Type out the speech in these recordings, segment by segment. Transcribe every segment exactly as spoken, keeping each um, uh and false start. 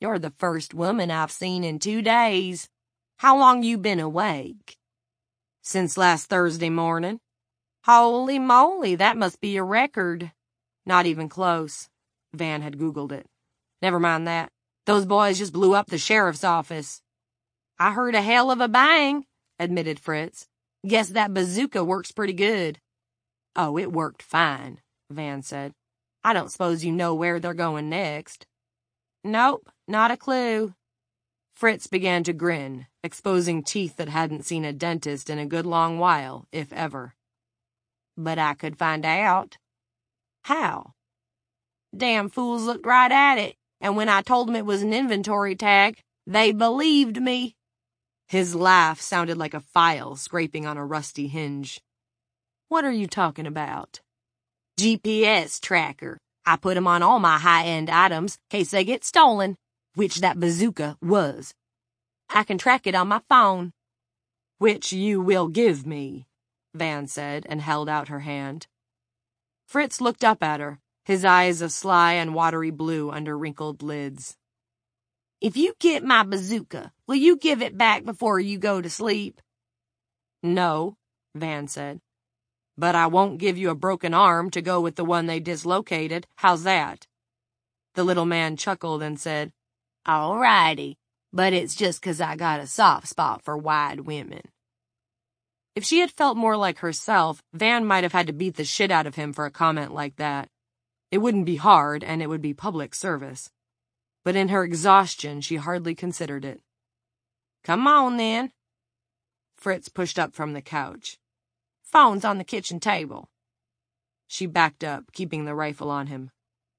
You're the first woman I've seen in two days. How long you been awake? Since last Thursday morning. Holy moly, that must be a record. Not even close. Van had Googled it. Never mind that. Those boys just blew up the sheriff's office. I heard a hell of a bang, admitted Fritz. Guess that bazooka works pretty good. Oh, it worked fine, Van said. I don't suppose you know where they're going next. Nope, not a clue. Fritz began to grin, exposing teeth that hadn't seen a dentist in a good long while, if ever. But I could find out. How? Damn fools looked right at it, and when I told them it was an inventory tag, they believed me. His laugh sounded like a file scraping on a rusty hinge. What are you talking about? G P S tracker. I put 'em on all my high-end items, case they get stolen, which that bazooka was. I can track it on my phone. Which you will give me, Van said, and held out her hand. Fritz looked up at her, his eyes a sly and watery blue under wrinkled lids. If you get my bazooka, will you give it back before you go to sleep? No, Van said. But I won't give you a broken arm to go with the one they dislocated. How's that? The little man chuckled and said, All righty, but it's just 'cause I got a soft spot for wide women. If she had felt more like herself, Van might have had to beat the shit out of him for a comment like that. It wouldn't be hard, and it would be public service. But in her exhaustion, she hardly considered it. Come on, then. Fritz pushed up from the couch. Phone's on the kitchen table. She backed up, keeping the rifle on him.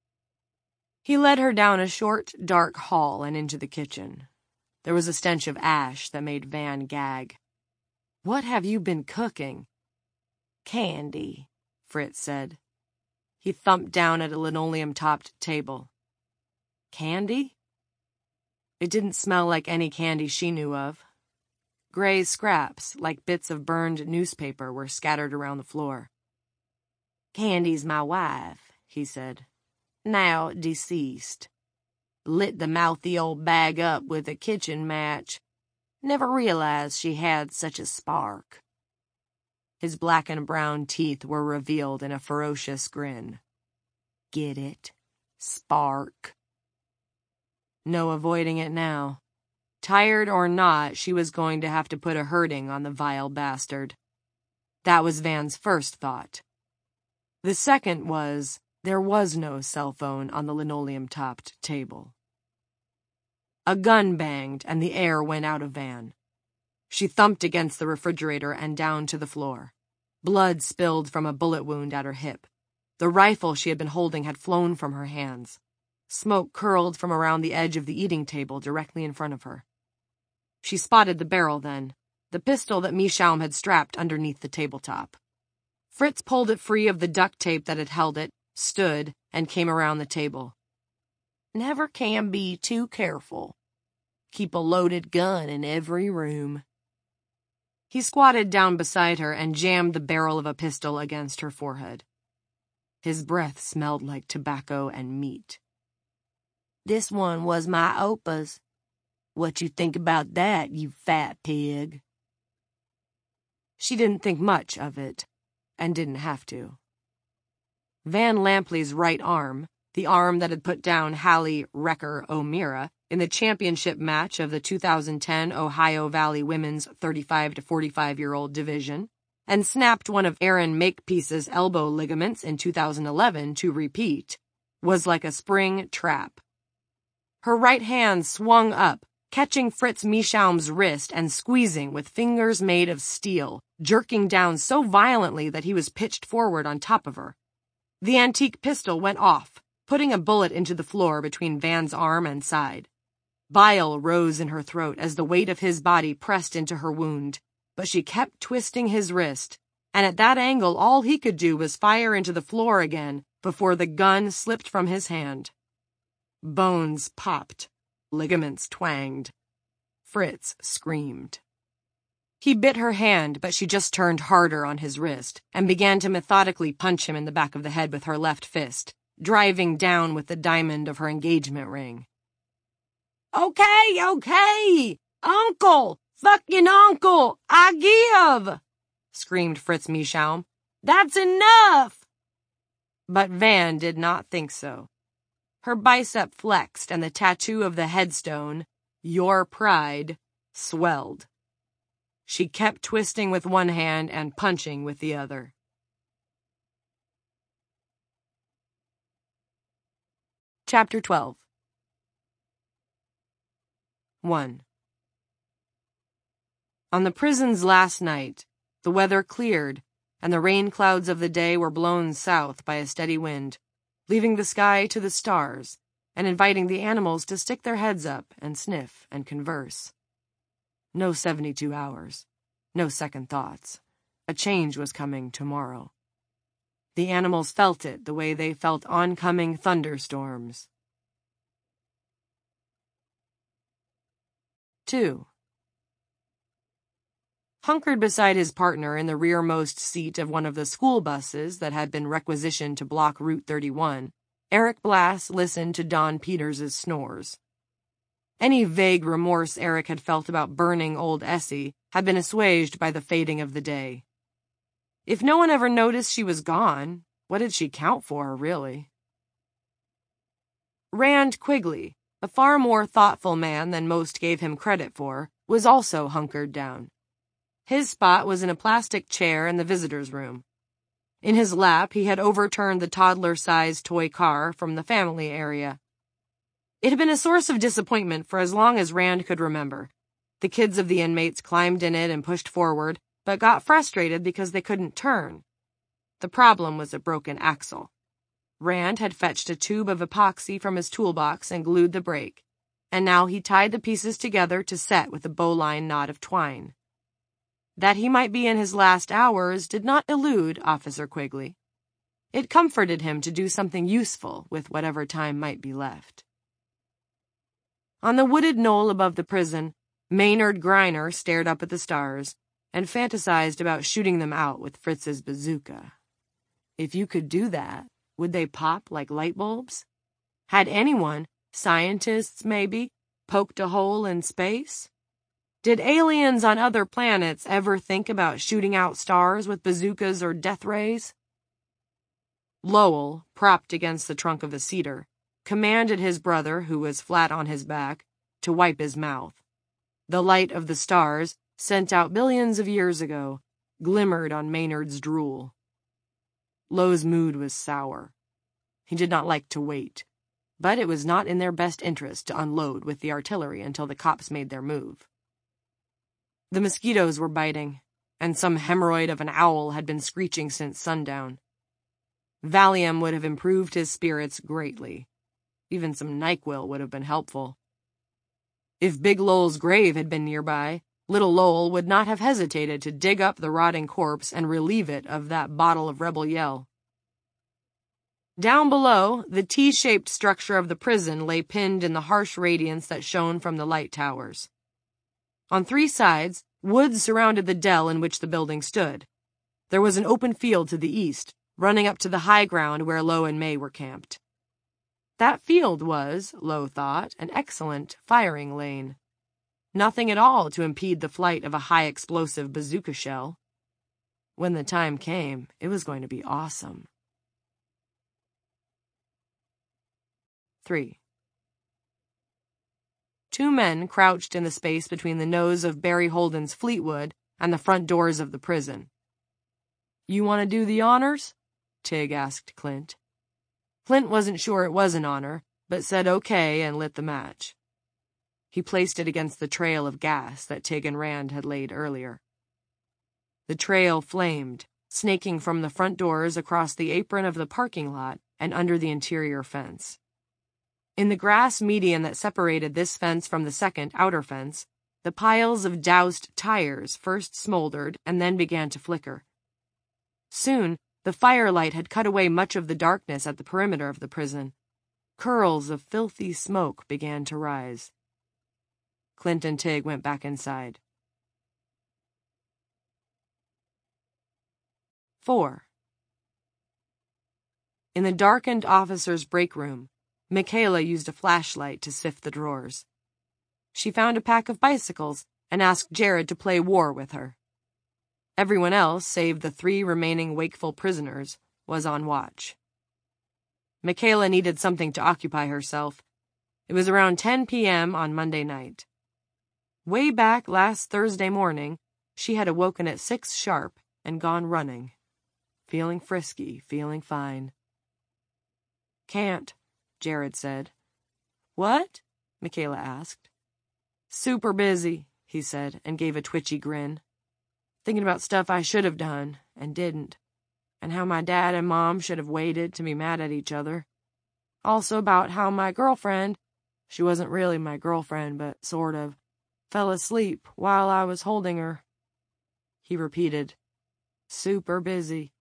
He led her down a short, dark hall and into the kitchen. There was a stench of ash that made Van gag. What have you been cooking? Candy, Fritz said. He thumped down at a linoleum-topped table. Candy? It didn't smell like any candy she knew of. Gray scraps, like bits of burned newspaper, were scattered around the floor. Candy's my wife, he said. Now deceased. Lit the mouthy old bag up with a kitchen match. Never realized she had such a spark. His black and brown teeth were revealed in a ferocious grin. Get it? Spark. No avoiding it now. Tired or not, she was going to have to put a hurting on the vile bastard. That was Van's first thought. The second was, there was no cell phone on the linoleum-topped table. A gun banged, and the air went out of Van. She thumped against the refrigerator and down to the floor. Blood spilled from a bullet wound at her hip. The rifle she had been holding had flown from her hands. Smoke curled from around the edge of the eating table directly in front of her. She spotted the barrel then, the pistol that Meashaum had strapped underneath the tabletop. Fritz pulled it free of the duct tape that had held it, stood, and came around the table. Never can be too careful. Keep a loaded gun in every room. He squatted down beside her and jammed the barrel of a pistol against her forehead. His breath smelled like tobacco and meat. This one was my Opa's. What you think about that, you fat pig? She didn't think much of it, and didn't have to. Van Lampley's right arm, the arm that had put down Hallie Wrecker O'Meara in the championship match of the two thousand ten Ohio Valley Women's thirty-five to forty-five-year-old division, and snapped one of Erin Makepeace's elbow ligaments in two thousand eleven to repeat, was like a spring trap. Her right hand swung up, catching Fritz Meashaum's wrist and squeezing with fingers made of steel, jerking down so violently that he was pitched forward on top of her. The antique pistol went off, putting a bullet into the floor between Van's arm and side. Bile rose in her throat as the weight of his body pressed into her wound, but she kept twisting his wrist, and at that angle all he could do was fire into the floor again before the gun slipped from his hand. Bones popped. Ligaments twanged. Fritz screamed. He bit her hand, but she just turned harder on his wrist and began to methodically punch him in the back of the head with her left fist, driving down with the diamond of her engagement ring. Okay, okay! Uncle! Fucking uncle! I give! Screamed Fritz Meashaum. That's enough! But Van did not think so. Her bicep flexed and the tattoo of the headstone, Your Pride, swelled. She kept twisting with one hand and punching with the other. Chapter twelve. one. On the prison's last night, the weather cleared, and the rain clouds of the day were blown south by a steady wind, leaving the sky to the stars and inviting the animals to stick their heads up and sniff and converse. No seventy-two hours, no second thoughts. A change was coming tomorrow. The animals felt it the way they felt oncoming thunderstorms. two. Hunkered beside his partner in the rearmost seat of one of the school buses that had been requisitioned to block Route thirty-one, Eric Blass listened to Don Peters' snores. Any vague remorse Eric had felt about burning old Essie had been assuaged by the fading of the day. If no one ever noticed she was gone, what did she count for, really? Rand Quigley, a far more thoughtful man than most gave him credit for, was also hunkered down. His spot was in a plastic chair in the visitor's room. In his lap, he had overturned the toddler-sized toy car from the family area. It had been a source of disappointment for as long as Rand could remember. The kids of the inmates climbed in it and pushed forward, but got frustrated because they couldn't turn. The problem was a broken axle. Rand had fetched a tube of epoxy from his toolbox and glued the brake, and now he tied the pieces together to set with a bowline knot of twine. That he might be in his last hours did not elude Officer Quigley. It comforted him to do something useful with whatever time might be left. On the wooded knoll above the prison, Maynard Griner stared up at the stars and fantasized about shooting them out with Fritz's bazooka. If you could do that, would they pop like light bulbs? Had anyone, scientists maybe, poked a hole in space? Did aliens on other planets ever think about shooting out stars with bazookas or death rays? Lowell, propped against the trunk of a cedar, commanded his brother, who was flat on his back, to wipe his mouth. The light of the stars, sent out billions of years ago, glimmered on Maynard's drool. Low's mood was sour. He did not like to wait, but it was not in their best interest to unload with the artillery until the cops made their move. The mosquitoes were biting, and some hemorrhoid of an owl had been screeching since sundown. Valium would have improved his spirits greatly. Even some NyQuil would have been helpful. If Big Lowell's grave had been nearby, little Lowell would not have hesitated to dig up the rotting corpse and relieve it of that bottle of Rebel Yell. Down below, the T-shaped structure of the prison lay pinned in the harsh radiance that shone from the light towers. On three sides, woods surrounded the dell in which the building stood. There was an open field to the east, running up to the high ground where Low and May were camped. That field was, Low thought, an excellent firing lane. Nothing at all to impede the flight of a high-explosive bazooka shell. When the time came, it was going to be awesome. three. Two men crouched in the space between the nose of Barry Holden's Fleetwood and the front doors of the prison. "You want to do the honors?" Tig asked Clint. Clint wasn't sure it was an honor, but said okay and lit the match. He placed it against the trail of gas that Tig and Rand had laid earlier. The trail flamed, snaking from the front doors across the apron of the parking lot and under the interior fence. In the grass median that separated this fence from the second outer fence, the piles of doused tires first smoldered and then began to flicker. Soon, the firelight had cut away much of the darkness at the perimeter of the prison. Curls of filthy smoke began to rise. Clint and Tig went back inside. four. In the darkened officer's break room, Michaela used a flashlight to sift the drawers. She found a pack of bicycles and asked Jared to play war with her. Everyone else, save the three remaining wakeful prisoners, was on watch. Michaela needed something to occupy herself. It was around ten p m on Monday night. Way back last Thursday morning, she had awoken at six sharp and gone running. Feeling frisky, feeling fine. "Can't," Jared said. "What?" Michaela asked. "Super busy," he said, and gave a twitchy grin. "Thinking about stuff I should have done, and didn't, and how my dad and mom should have waited to be mad at each other. Also about how my girlfriend, she wasn't really my girlfriend, but sort of, fell asleep while I was holding her." He repeated, "Super busy."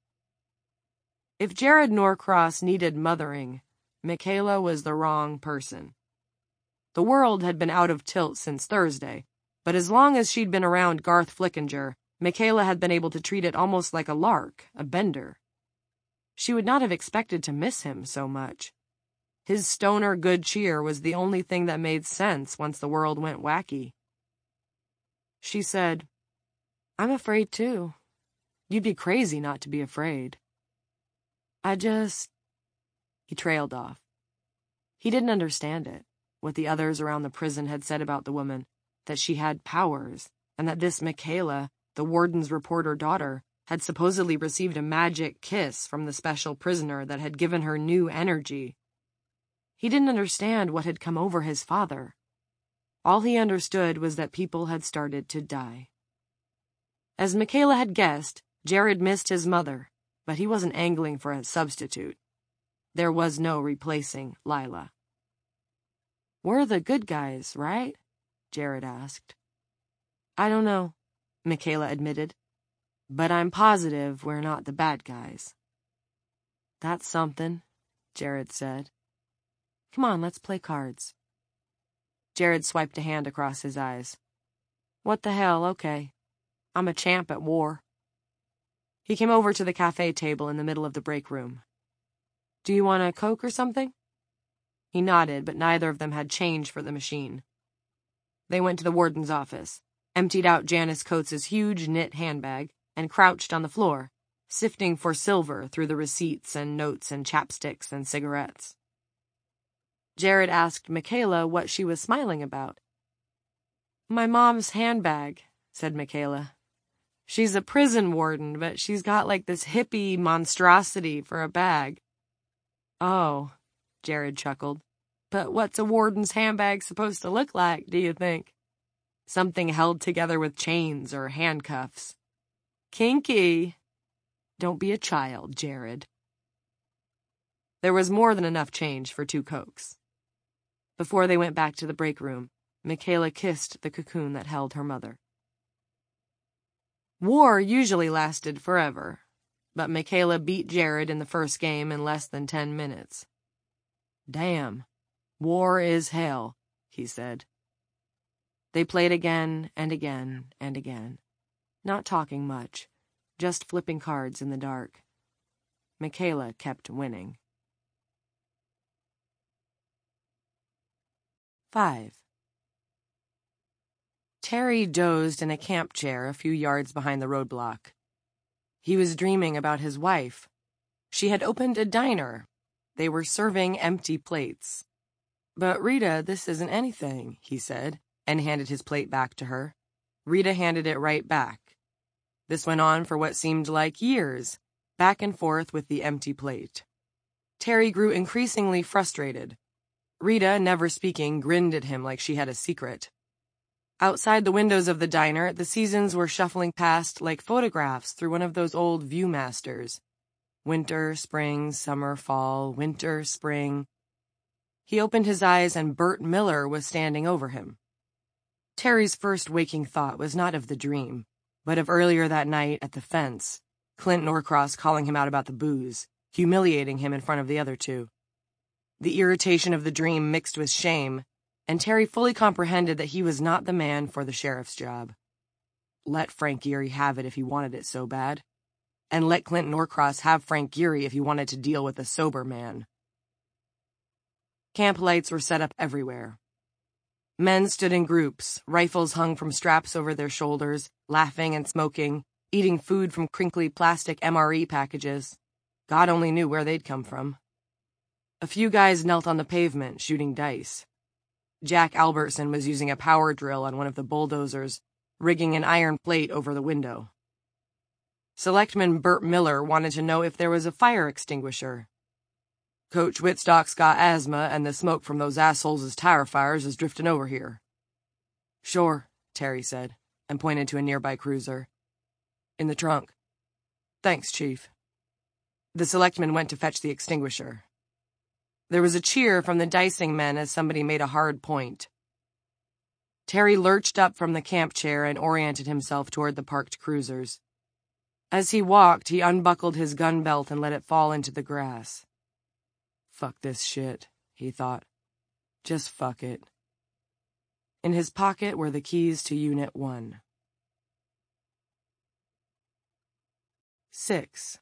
If Jared Norcross needed mothering, Michaela was the wrong person. The world had been out of tilt since Thursday, but as long as she'd been around Garth Flickinger, Michaela had been able to treat it almost like a lark, a bender. She would not have expected to miss him so much. His stoner good cheer was the only thing that made sense once the world went wacky. She said, "I'm afraid too. You'd be crazy not to be afraid. I just..." He trailed off. He didn't understand it, what the others around the prison had said about the woman, that she had powers, and that this Michaela, the warden's reporter daughter, had supposedly received a magic kiss from the special prisoner that had given her new energy. He didn't understand what had come over his father. All he understood was that people had started to die. As Michaela had guessed, Jared missed his mother, but he wasn't angling for a substitute. There was no replacing Lila. "We're the good guys, right?" Jared asked. "I don't know," Michaela admitted, "but I'm positive we're not the bad guys." "That's something," Jared said. "Come on, let's play cards." Jared swiped a hand across his eyes. "What the hell, okay. I'm a champ at war." He came over to the cafe table in the middle of the break room. "Do you want a Coke or something?" He nodded, but neither of them had change for the machine. They went to the warden's office, emptied out Janice Coates' huge knit handbag, and crouched on the floor, sifting for silver through the receipts and notes and chapsticks and cigarettes. Jared asked Michaela what she was smiling about. "My mom's handbag," said Michaela. "She's a prison warden, but she's got like this hippie monstrosity for a bag." "Oh," Jared chuckled. "But what's a warden's handbag supposed to look like, do you think? Something held together with chains or handcuffs. Kinky. Don't be a child, Jared." There was more than enough change for two Cokes. Before they went back to the break room, Michaela kissed the cocoon that held her mother. War usually lasted forever, but Michaela beat Jared in the first game in less than ten minutes. "Damn, war is hell," he said. They played again and again and again, not talking much, just flipping cards in the dark. Michaela kept winning. Five. Terry dozed in a camp chair a few yards behind the roadblock. He was dreaming about his wife. She had opened a diner. They were serving empty plates. "But Rita, this isn't anything," he said, and handed his plate back to her. Rita handed it right back. This went on for what seemed like years, back and forth with the empty plate. Terry grew increasingly frustrated. Rita, never speaking, grinned at him like she had a secret. Outside the windows of the diner, the seasons were shuffling past like photographs through one of those old Viewmasters. Winter, spring, summer, fall, winter, spring. He opened his eyes and Bert Miller was standing over him. Terry's first waking thought was not of the dream, but of earlier that night at the fence, Clint Norcross calling him out about the booze, humiliating him in front of the other two. The irritation of the dream mixed with shame, and Terry fully comprehended that he was not the man for the sheriff's job. Let Frank Geary have it if he wanted it so bad, and let Clint Norcross have Frank Geary if he wanted to deal with a sober man. Camp lights were set up everywhere. Men stood in groups, rifles hung from straps over their shoulders, laughing and smoking, eating food from crinkly plastic M R E packages. God only knew where they'd come from. A few guys knelt on the pavement, shooting dice. Jack Albertson was using a power drill on one of the bulldozers, rigging an iron plate over the window. Selectman Burt Miller wanted to know if there was a fire extinguisher. Coach Whitstock's got asthma, and the smoke from those assholes' tire fires is drifting over here. Sure, Terry said, and pointed to a nearby cruiser. In the trunk. Thanks, Chief. The selectman went to fetch the extinguisher. There was a cheer from the dicing men as somebody made a hard point. Terry lurched up from the camp chair and oriented himself toward the parked cruisers. As he walked, he unbuckled his gun belt and let it fall into the grass. Fuck this shit, he thought. Just fuck it. In his pocket were the keys to Unit one. Six.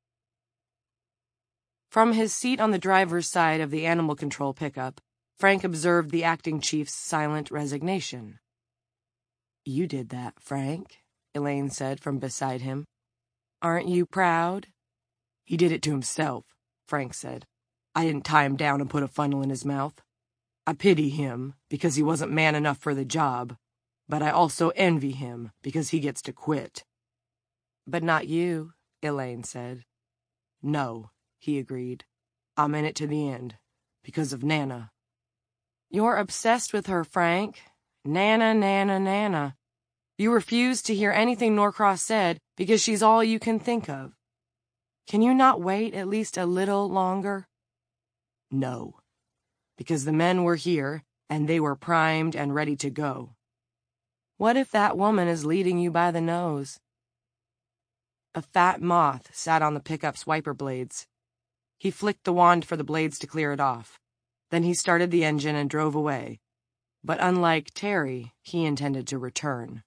From his seat on the driver's side of the animal control pickup, Frank observed the acting chief's silent resignation. You did that, Frank, Elaine said from beside him. Aren't you proud? He did it to himself, Frank said. I didn't tie him down and put a funnel in his mouth. I pity him because he wasn't man enough for the job, but I also envy him because he gets to quit. But not you, Elaine said. No, he agreed. I'm in it to the end, because of Nana. You're obsessed with her, Frank. Nana, Nana, Nana. You refuse to hear anything Norcross said because she's all you can think of. Can you not wait at least a little longer? No, because the men were here, and they were primed and ready to go. What if that woman is leading you by the nose? A fat moth sat on the pickup's wiper blades. He flicked the wand for the blades to clear it off. Then he started the engine and drove away. But unlike Terry, he intended to return.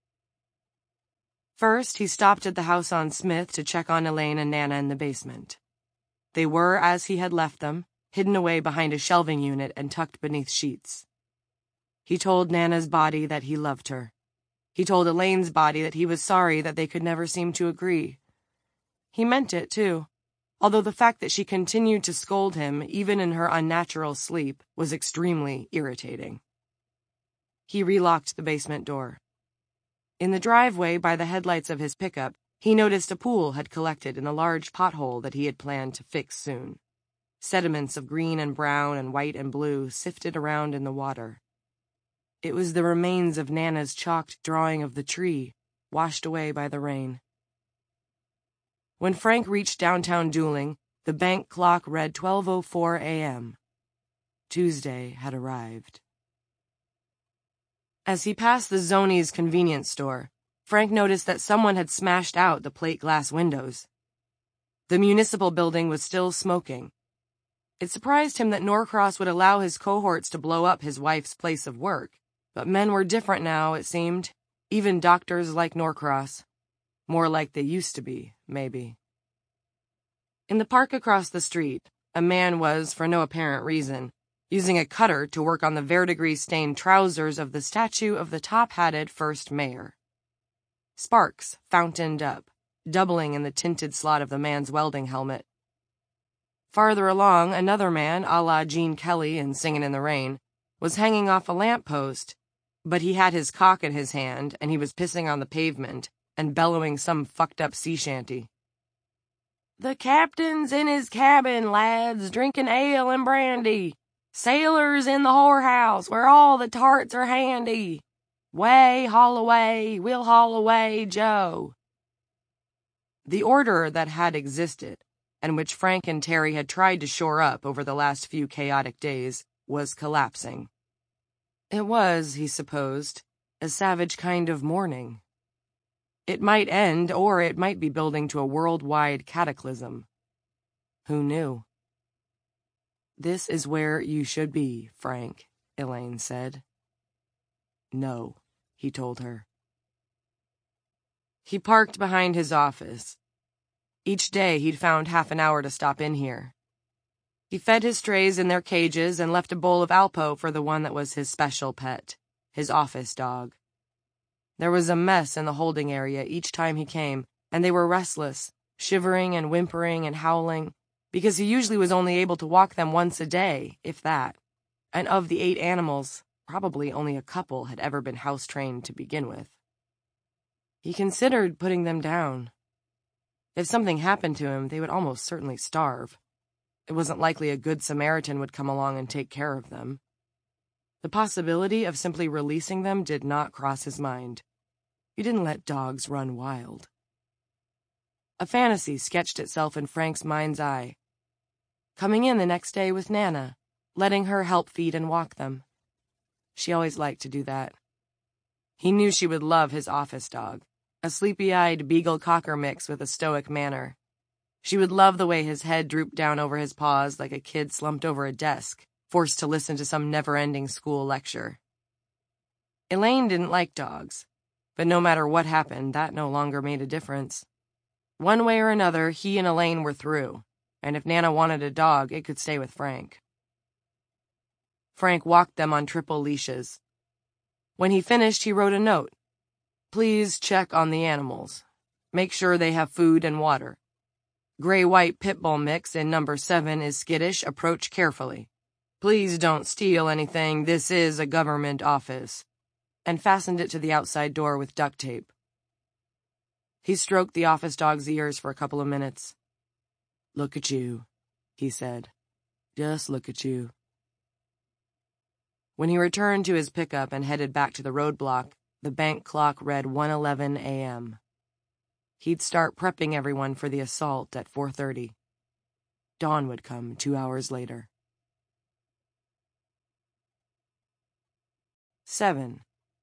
First, he stopped at the house on Smith to check on Elaine and Nana in the basement. They were, as he had left them, hidden away behind a shelving unit and tucked beneath sheets. He told Nana's body that he loved her. He told Elaine's body that he was sorry that they could never seem to agree. He meant it, too, although the fact that she continued to scold him, even in her unnatural sleep, was extremely irritating. He relocked the basement door. In the driveway by the headlights of his pickup, he noticed a pool had collected in a large pothole that he had planned to fix soon. Sediments of green and brown and white and blue sifted around in the water. It was the remains of Nana's chalked drawing of the tree, washed away by the rain. When Frank reached downtown Dueling, the bank clock read twelve oh four a m Tuesday had arrived. As he passed the Zoni's convenience store, Frank noticed that someone had smashed out the plate glass windows. The municipal building was still smoking. It surprised him that Norcross would allow his cohorts to blow up his wife's place of work, but men were different now, it seemed, even doctors like Norcross. More like they used to be, maybe. In the park across the street, a man was, for no apparent reason, using a cutter to work on the verdigris-stained trousers of the statue of the top-hatted first mayor. Sparks fountained up, doubling in the tinted slot of the man's welding helmet. Farther along, another man, a la Gene Kelly in Singin' in the Rain, was hanging off a lamp-post, but he had his cock in his hand, and he was pissing on the pavement and bellowing some fucked-up sea shanty. The captain's in his cabin, lads, drinking ale and brandy. Sailors in the whorehouse, where all the tarts are handy. Way, haul away, we'll haul away, Joe. The order that had existed, and which Frank and Terry had tried to shore up over the last few chaotic days, was collapsing. It was, he supposed, a savage kind of mourning. It might end, or it might be building to a worldwide cataclysm. Who knew? This is where you should be, Frank, Elaine said. No, he told her. He parked behind his office. Each day he'd found half an hour to stop in here. He fed his strays in their cages and left a bowl of Alpo for the one that was his special pet, his office dog. There was a mess in the holding area each time he came, and they were restless, shivering and whimpering and howling, because he usually was only able to walk them once a day, if that. And of the eight animals, probably only a couple had ever been house-trained to begin with. He considered putting them down. If something happened to him, they would almost certainly starve. It wasn't likely a good Samaritan would come along and take care of them. The possibility of simply releasing them did not cross his mind. He didn't let dogs run wild. A fantasy sketched itself in Frank's mind's eye. Coming in the next day with Nana, letting her help feed and walk them. She always liked to do that. He knew she would love his office dog, a sleepy-eyed beagle-cocker mix with a stoic manner. She would love the way his head drooped down over his paws like a kid slumped over a desk, forced to listen to some never-ending school lecture. Elaine didn't like dogs, but no matter what happened, that no longer made a difference. One way or another, he and Elaine were through, and if Nana wanted a dog, it could stay with Frank. Frank walked them on triple leashes. When he finished, he wrote a note. Please check on the animals. Make sure they have food and water. Gray-white pit bull mix in number seven is skittish. Approach carefully. Please don't steal anything. This is a government office. And fastened it to the outside door with duct tape. He stroked the office dog's ears for a couple of minutes. Look at you, he said. Just look at you. When he returned to his pickup and headed back to the roadblock, the bank clock read one eleven a m He'd start prepping everyone for the assault at four thirty. Dawn would come two hours later. Seven.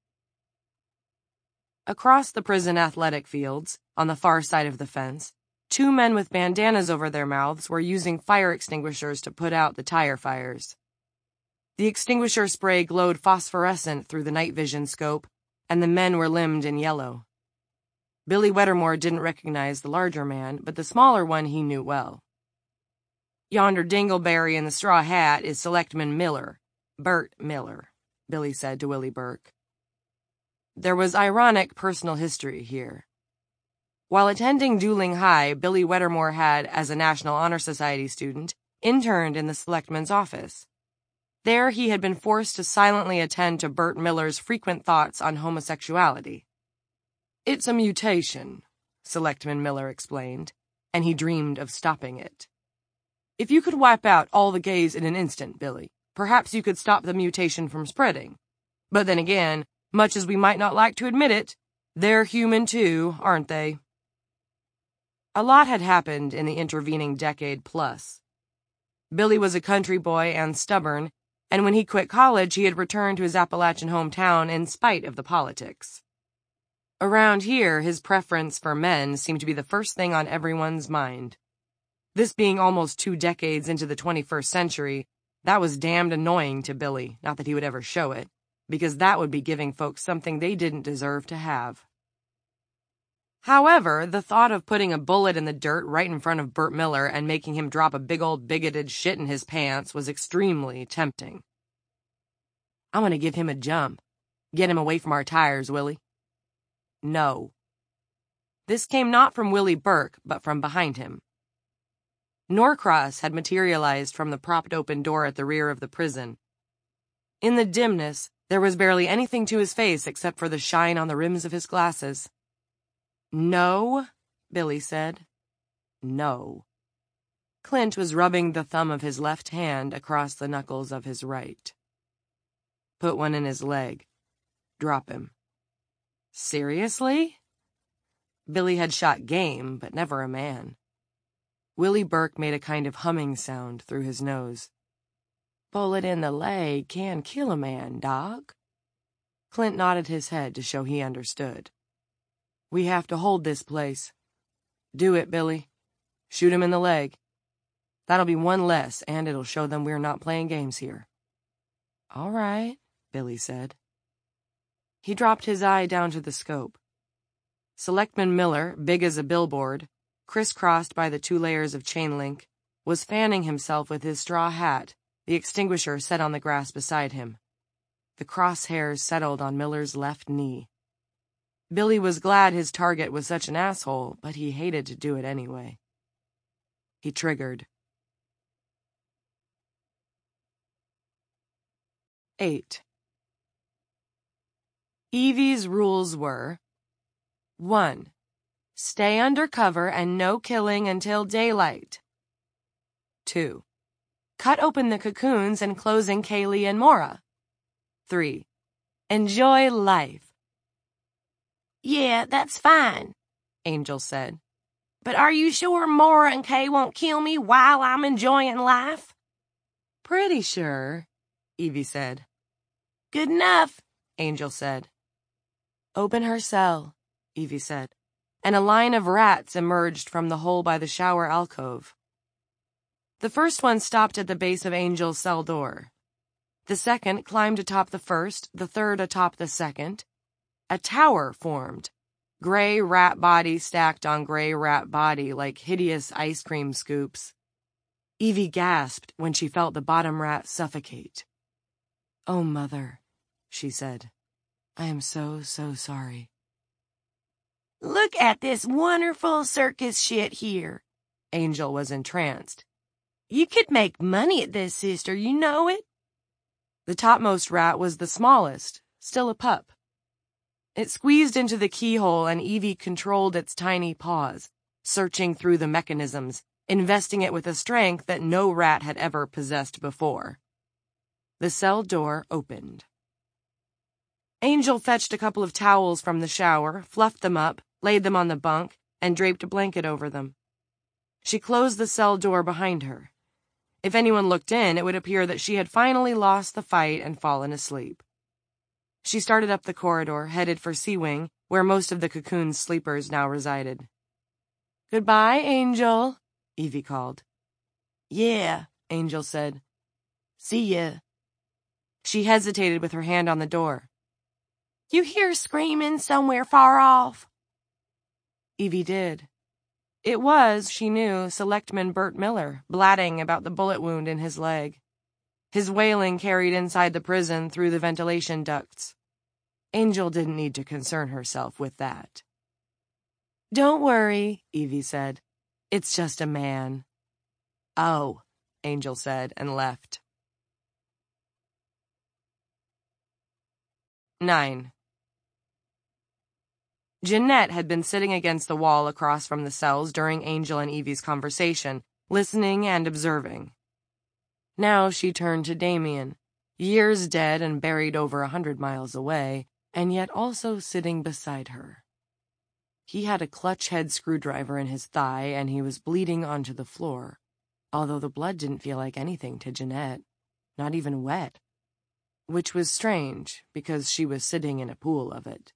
Across the prison athletic fields, on the far side of the fence, two men with bandanas over their mouths were using fire extinguishers to put out the tire fires. The extinguisher spray glowed phosphorescent through the night vision scope, and the men were limbed in yellow. Billy Wettermore didn't recognize the larger man, but the smaller one he knew well. Yonder dingleberry in the straw hat is Selectman Miller, Bert Miller, Billy said to Willie Burke. There was ironic personal history here. While attending Dooling High, Billy Wettermore had, as a National Honor Society student, interned in the selectman's office. There he had been forced to silently attend to Bert Miller's frequent thoughts on homosexuality. It's a mutation, Selectman Miller explained, and he dreamed of stopping it. If you could wipe out all the gays in an instant, Billy, perhaps you could stop the mutation from spreading. But then again, much as we might not like to admit it, they're human too, aren't they? A lot had happened in the intervening decade plus. Billy was a country boy and stubborn, and when he quit college, he had returned to his Appalachian hometown in spite of the politics. Around here, his preference for men seemed to be the first thing on everyone's mind. This being almost two decades into the twenty-first century, that was damned annoying to Billy, not that he would ever show it, because that would be giving folks something they didn't deserve to have. However, the thought of putting a bullet in the dirt right in front of Bert Miller and making him drop a big old bigoted shit in his pants was extremely tempting. I'm gonna give him a jump. Get him away from our tires, Willie. No. This came not from Willie Burke, but from behind him. Norcross had materialized from the propped-open door at the rear of the prison. In the dimness, there was barely anything to his face except for the shine on the rims of his glasses. No, Billy said. No. Clint was rubbing the thumb of his left hand across the knuckles of his right. Put one in his leg. Drop him. Seriously? Billy had shot game, but never a man. Willie Burke made a kind of humming sound through his nose. Bullet in the leg can kill a man, dog. Clint nodded his head to show he understood. We have to hold this place. Do it, Billy. Shoot him in the leg. That'll be one less, and it'll show them we're not playing games here. All right, Billy said. He dropped his eye down to the scope. Selectman Miller, big as a billboard, crisscrossed by the two layers of chain link, was fanning himself with his straw hat, the extinguisher set on the grass beside him. The crosshairs settled on Miller's left knee. Billy was glad his target was such an asshole, but he hated to do it anyway. He triggered. Eight. Evie's rules were: one. Stay under cover and no killing until daylight. two. Cut open the cocoons and closing Kaylee and Mora. three. Enjoy life. Yeah, that's fine, Angel said. But are you sure Mora and Kay won't kill me while I'm enjoying life? Pretty sure, Evie said. Good enough, Angel said. Open her cell, Evie said, and a line of rats emerged from the hole by the shower alcove. The first one stopped at the base of Angel's cell door. The second climbed atop the first, the third atop the second. A tower formed, gray rat body stacked on gray rat body like hideous ice cream scoops. Evie gasped when she felt the bottom rat suffocate. "Oh, Mother," she said. "I am so, so sorry." Look at this wonderful circus shit here. Angel was entranced. You could make money at this, sister, you know it? The topmost rat was the smallest, still a pup. It squeezed into the keyhole and Evie controlled its tiny paws, searching through the mechanisms, investing it with a strength that no rat had ever possessed before. The cell door opened. Angel fetched a couple of towels from the shower, fluffed them up, laid them on the bunk, and draped a blanket over them. She closed the cell door behind her. If anyone looked in, it would appear that she had finally lost the fight and fallen asleep. She started up the corridor, headed for C Wing, where most of the cocoon's sleepers now resided. "Goodbye, Angel," Evie called. "Yeah," Angel said. "See ya." She hesitated with her hand on the door. "You hear screaming somewhere far off?" Evie did. It was, she knew, Selectman Burt Miller, blatting about the bullet wound in his leg. His wailing carried inside the prison through the ventilation ducts. Angel didn't need to concern herself with that. "Don't worry," Evie said. "It's just a man." "Oh," Angel said, and left. Nine. Jeanette had been sitting against the wall across from the cells during Angel and Evie's conversation, listening and observing. Now she turned to Damien, years dead and buried over a hundred miles away, and yet also sitting beside her. He had a clutch-head screwdriver in his thigh, and he was bleeding onto the floor, although the blood didn't feel like anything to Jeanette, not even wet, which was strange because she was sitting in a pool of it.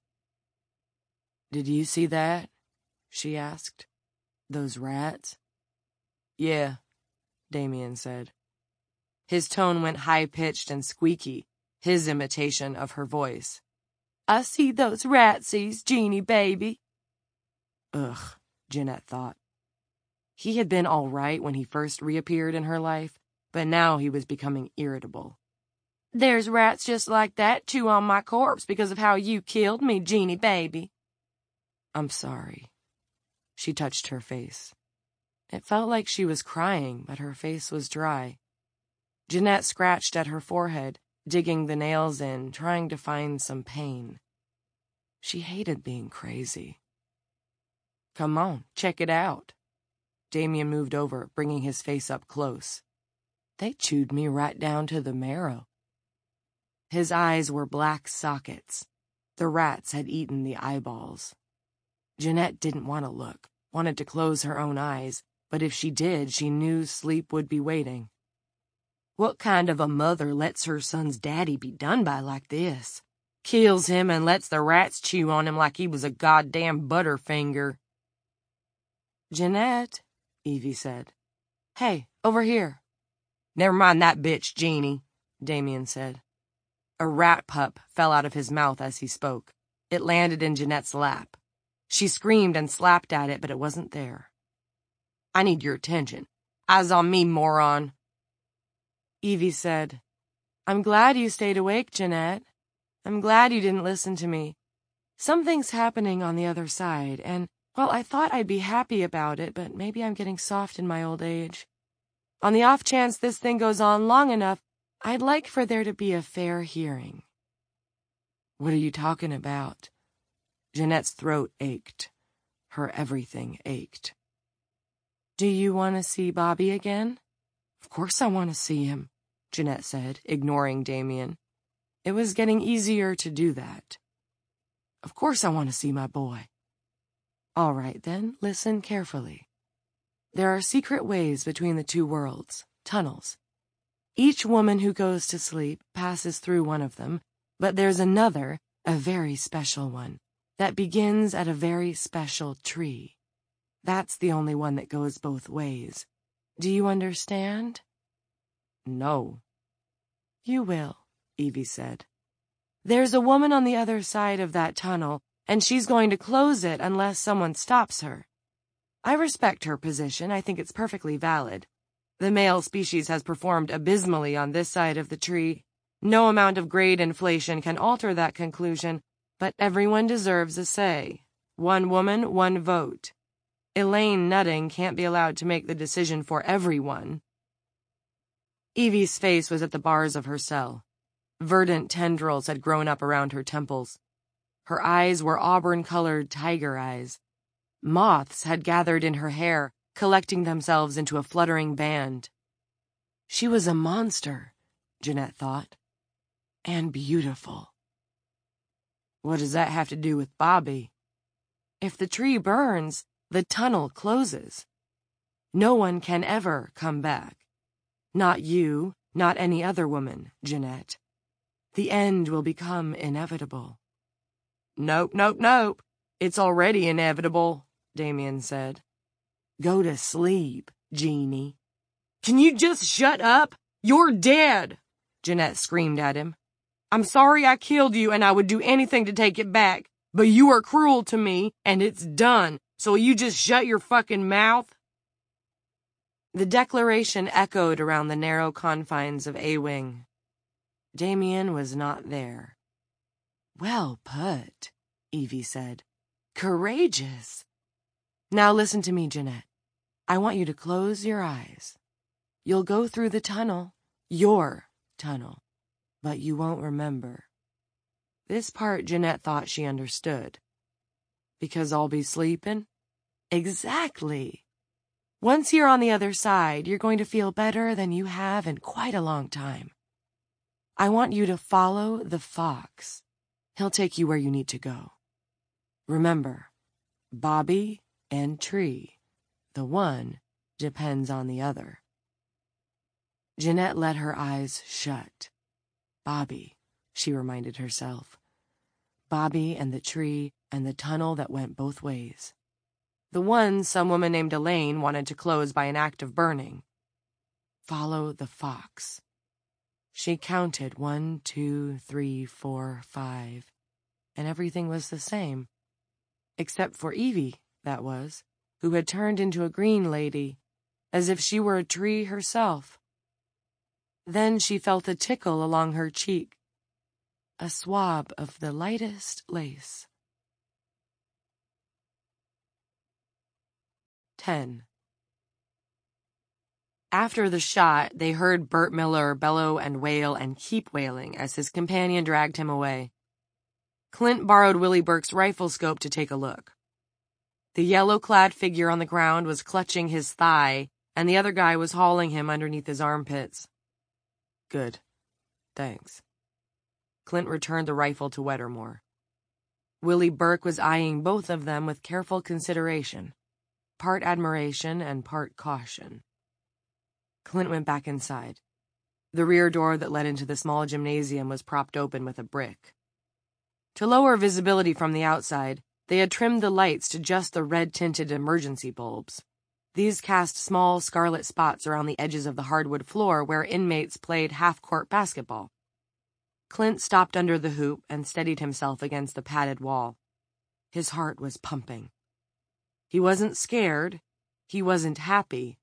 "Did you see that?" she asked. "Those rats?" "Yeah," Damien said. His tone went high-pitched and squeaky, his imitation of her voice. "I see those ratsies, Jeannie baby." Ugh, Jeanette thought. He had been all right when he first reappeared in her life, but now he was becoming irritable. "There's rats just like that chew on my corpse because of how you killed me, Jeannie baby." "I'm sorry." She touched her face. It felt like she was crying, but her face was dry. Jeanette scratched at her forehead, digging the nails in, trying to find some pain. She hated being crazy. "Come on, check it out." Damien moved over, bringing his face up close. "They chewed me right down to the marrow." His eyes were black sockets. The rats had eaten the eyeballs. Jeanette didn't want to look, wanted to close her own eyes, but if she did, she knew sleep would be waiting. What kind of a mother lets her son's daddy be done by like this? Kills him and lets the rats chew on him like he was a goddamn butterfinger. "Jeanette," Evie said. "Hey, over here." "Never mind that bitch, Jeannie," Damien said. A rat pup fell out of his mouth as he spoke. It landed in Jeanette's lap. She screamed and slapped at it, but it wasn't there. "I need your attention. Eyes on me, moron. Evie said, I'm glad you stayed awake, Jeanette. I'm glad you didn't listen to me. Something's happening on the other side, and, well, I thought I'd be happy about it, but maybe I'm getting soft in my old age. On the off chance this thing goes on long enough, I'd like for there to be a fair hearing. What are you talking about? Jeanette's throat ached. Her everything ached. Do you want to see Bobby again? Of course I want to see him, Jeanette said, ignoring Damien. It was getting easier to do that. Of course I want to see my boy. All right, then, listen carefully. There are secret ways between the two worlds, tunnels. Each woman who goes to sleep passes through one of them, but there's another, a very special one, that begins at a very special tree. That's the only one that goes both ways. Do you understand? No. You will, Evie said. There's a woman on the other side of that tunnel, and she's going to close it unless someone stops her. I respect her position. I think it's perfectly valid. The male species has performed abysmally on this side of the tree. No amount of grade inflation can alter that conclusion, but everyone deserves a say. One woman, one vote. Elaine Nutting can't be allowed to make the decision for everyone. Evie's face was at the bars of her cell. Verdant tendrils had grown up around her temples. Her eyes were auburn-colored tiger eyes. Moths had gathered in her hair, collecting themselves into a fluttering band. She was a monster, Jeanette thought. And beautiful. What does that have to do with Bobby? If the tree burns, the tunnel closes. No one can ever come back. Not you, not any other woman, Jeanette. The end will become inevitable. Nope, nope, nope. It's already inevitable, Damien said. Go to sleep, Jeannie. Can you just shut up? You're dead, Jeanette screamed at him. I'm sorry I killed you and I would do anything to take it back, but you are cruel to me and it's done, so you just shut your fucking mouth? The declaration echoed around the narrow confines of A-Wing. Damien was not there. Well put, Evie said. Courageous. Now listen to me, Jeanette. I want you to close your eyes. You'll go through the tunnel, your tunnel, but you won't remember. This part Jeanette thought she understood. Because I'll be sleeping? Exactly. Once you're on the other side, you're going to feel better than you have in quite a long time. I want you to follow the fox. He'll take you where you need to go. Remember, Bobby and Tree. The one depends on the other. Jeanette let her eyes shut. Bobby, she reminded herself. Bobby and the tree and the tunnel that went both ways. The one some woman named Elaine wanted to close by an act of burning. Follow the fox. She counted one, two, three, four, five, and everything was the same. Except for Evie, that was, who had turned into a green lady, as if she were a tree herself. Then she felt a tickle along her cheek, a swab of the lightest lace. Ten. After the shot, they heard Burt Miller bellow and wail and keep wailing as his companion dragged him away. Clint borrowed Willie Burke's rifle scope to take a look. The yellow-clad figure on the ground was clutching his thigh, and the other guy was hauling him underneath his armpits. Good. Thanks. Clint returned the rifle to Wettermore. Willie Burke was eyeing both of them with careful consideration, part admiration and part caution. Clint went back inside. The rear door that led into the small gymnasium was propped open with a brick. To lower visibility from the outside, they had trimmed the lights to just the red-tinted emergency bulbs. These cast small scarlet spots around the edges of the hardwood floor where inmates played half-court basketball. Clint stopped under the hoop and steadied himself against the padded wall. His heart was pumping. He wasn't scared. He wasn't happy.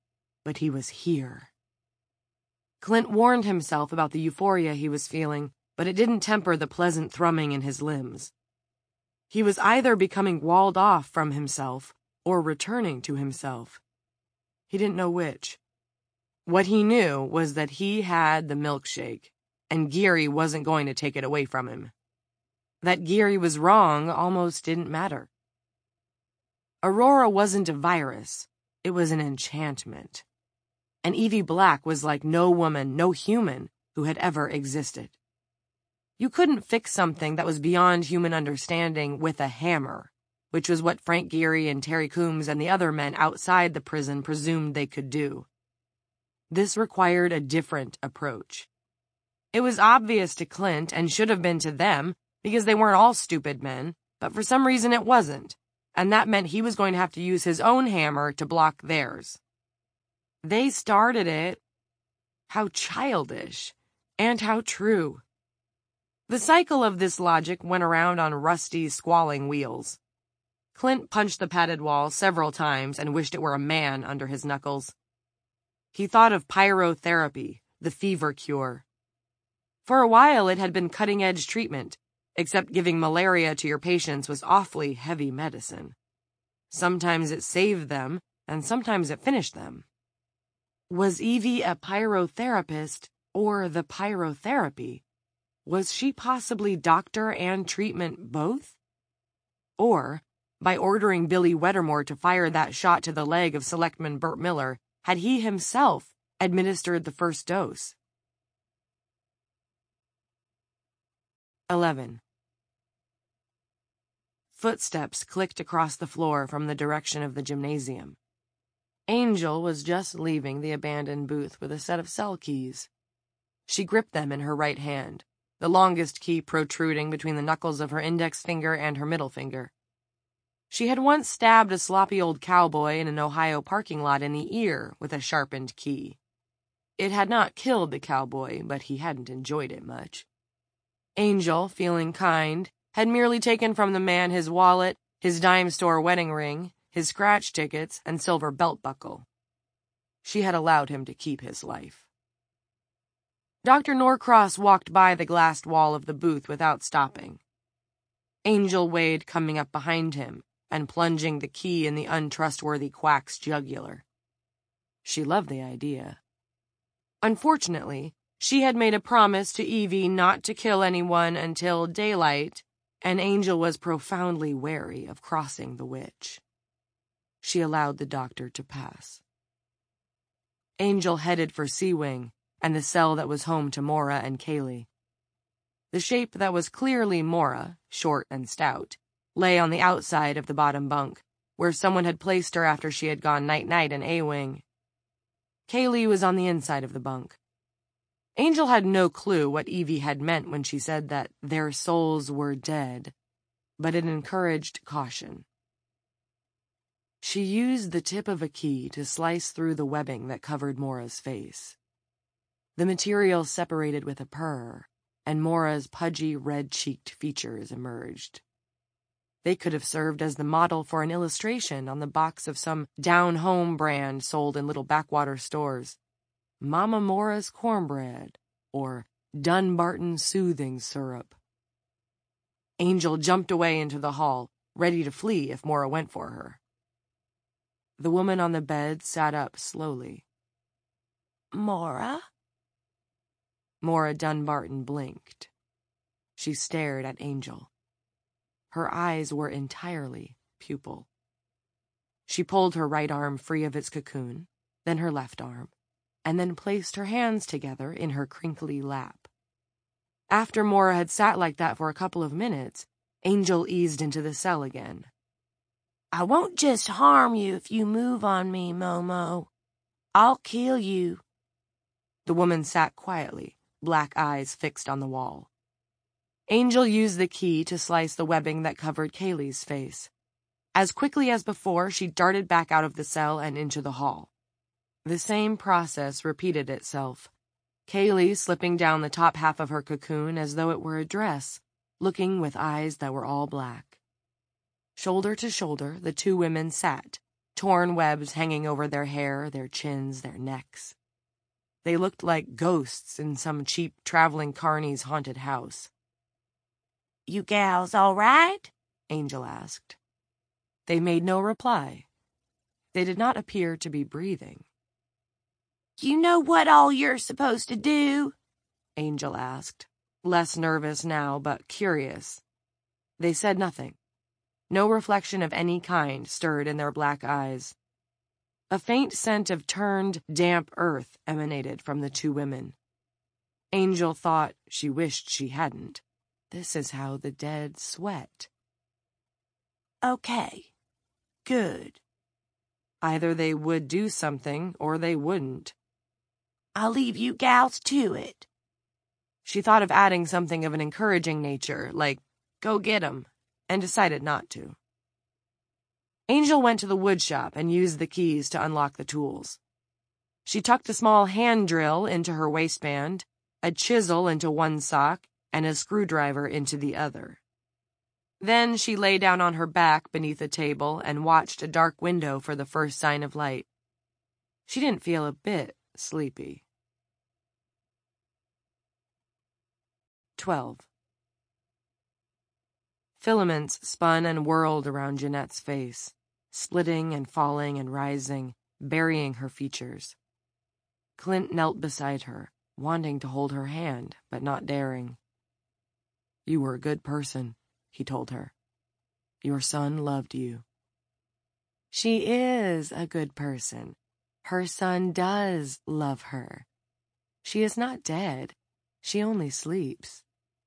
but he was here. Clint warned himself about the euphoria he was feeling, but it didn't temper the pleasant thrumming in his limbs. He was either becoming walled off from himself or returning to himself. He didn't know which. What he knew was that he had the milkshake, and Geary wasn't going to take it away from him. That Geary was wrong almost didn't matter. Aurora wasn't a virus, it was an enchantment. And Evie Black was like no woman, no human, who had ever existed. You couldn't fix something that was beyond human understanding with a hammer, which was what Frank Geary and Terry Coombs and the other men outside the prison presumed they could do. This required a different approach. It was obvious to Clint, and should have been to them, because they weren't all stupid men, but for some reason it wasn't, and that meant he was going to have to use his own hammer to block theirs. They started it. How childish, and how true. The cycle of this logic went around on rusty, squalling wheels. Clint punched the padded wall several times and wished it were a man under his knuckles. He thought of pyrotherapy, the fever cure. For a while it had been cutting-edge treatment, except giving malaria to your patients was awfully heavy medicine. Sometimes it saved them, and sometimes it finished them. Was Evie a pyrotherapist, or the pyrotherapy? Was she possibly doctor and treatment both? Or, by ordering Billy Wettermore to fire that shot to the leg of Selectman Burt Miller, had he himself administered the first dose? eleven. Footsteps clicked across the floor from the direction of the gymnasium. Angel was just leaving the abandoned booth with a set of cell keys. She gripped them in her right hand, the longest key protruding between the knuckles of her index finger and her middle finger. She had once stabbed a sloppy old cowboy in an Ohio parking lot in the ear with a sharpened key. It had not killed the cowboy, but he hadn't enjoyed it much. Angel, feeling kind, had merely taken from the man his wallet, his dime store wedding ring, his scratch tickets, and silver belt buckle. She had allowed him to keep his life. Doctor Norcross walked by the glassed wall of the booth without stopping. Angel Wade coming up behind him and plunging the key in the untrustworthy quack's jugular. She loved the idea. Unfortunately, she had made a promise to Evie not to kill anyone until daylight, and Angel was profoundly wary of crossing the witch. She allowed the doctor to pass. Angel headed for Sea Wing and the cell that was home to Mora and Kaylee. The shape that was clearly Mora, short and stout, lay on the outside of the bottom bunk, where someone had placed her after she had gone night-night in A-Wing. Kaylee was on the inside of the bunk. Angel had no clue what Evie had meant when she said that their souls were dead, but it encouraged caution. She used the tip of a key to slice through the webbing that covered Mora's face. The material separated with a purr, and Mora's pudgy, red-cheeked features emerged. They could have served as the model for an illustration on the box of some down-home brand sold in little backwater stores. Mama Mora's cornbread, or Dunbarton soothing syrup. Angel jumped away into the hall, ready to flee if Mora went for her. The woman on the bed sat up slowly. Mora? Mora Dunbarton blinked. She stared at Angel. Her eyes were entirely pupil. She pulled her right arm free of its cocoon, then her left arm, and then placed her hands together in her crinkly lap. After Mora had sat like that for a couple of minutes, Angel eased into the cell again. I won't just harm you if you move on me, Momo. I'll kill you. The woman sat quietly, black eyes fixed on the wall. Angel used the key to slice the webbing that covered Kaylee's face. As quickly as before, she darted back out of the cell and into the hall. The same process repeated itself, Kaylee slipping down the top half of her cocoon as though it were a dress, looking with eyes that were all black. Shoulder to shoulder, the two women sat, torn webs hanging over their hair, their chins, their necks. They looked like ghosts in some cheap traveling carney's haunted house. "You gals all right?" Angel asked. They made no reply. They did not appear to be breathing. "You know what all you're supposed to do?" Angel asked, less nervous now but curious. They said nothing. No reflection of any kind stirred in their black eyes. A faint scent of turned, damp earth emanated from the two women. Angel thought she wished she hadn't. This is how the dead sweat. "Okay. Good. Either they would do something or they wouldn't. I'll leave you gals to it." She thought of adding something of an encouraging nature, like, "Go get 'em," and decided not to. Angel went to the wood shop and used the keys to unlock the tools. She tucked a small hand drill into her waistband, a chisel into one sock, and a screwdriver into the other. Then she lay down on her back beneath a table and watched a dark window for the first sign of light. She didn't feel a bit sleepy. Twelve. Filaments spun and whirled around Jeanette's face, splitting and falling and rising, burying her features. Clint knelt beside her, wanting to hold her hand, but not daring. "You were a good person," he told her. "Your son loved you." She is a good person. Her son does love her. She is not dead. She only sleeps.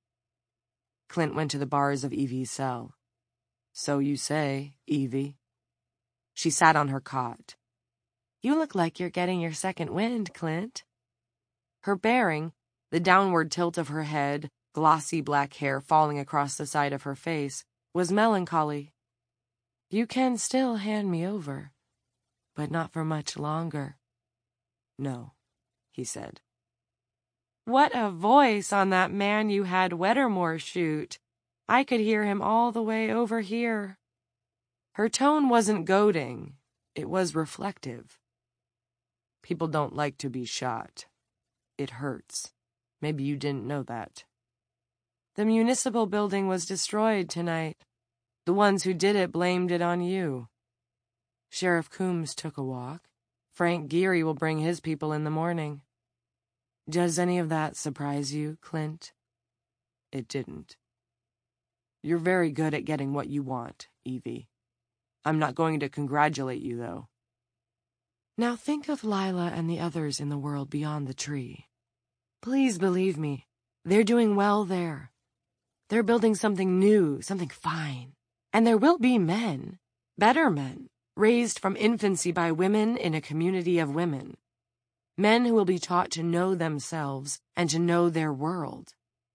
Clint went to the bars of Evie's cell. "So you say, Evie." She sat on her cot. "You look like you're getting your second wind, Clint." Her bearing, the downward tilt of her head, glossy black hair falling across the side of her face, was melancholy. "You can still hand me over, but not for much longer." "No," he said. "What a voice on that man you had Wettermore shoot. I could hear him all the way over here." Her tone wasn't goading. It was reflective. "People don't like to be shot. It hurts. Maybe you didn't know that." "The municipal building was destroyed tonight. The ones who did it blamed it on you. Sheriff Coombs took a walk. Frank Geary will bring his people in the morning." "Does any of that surprise you, Clint?" It didn't. "You're very good at getting what you want, Evie. I'm not going to congratulate you, though. Now think of Lila and the others in the world beyond the tree. Please believe me, they're doing well there. They're building something new, something fine. And there will be men, better men, raised from infancy by women in a community of women. Men who will be taught to know themselves and to know their world."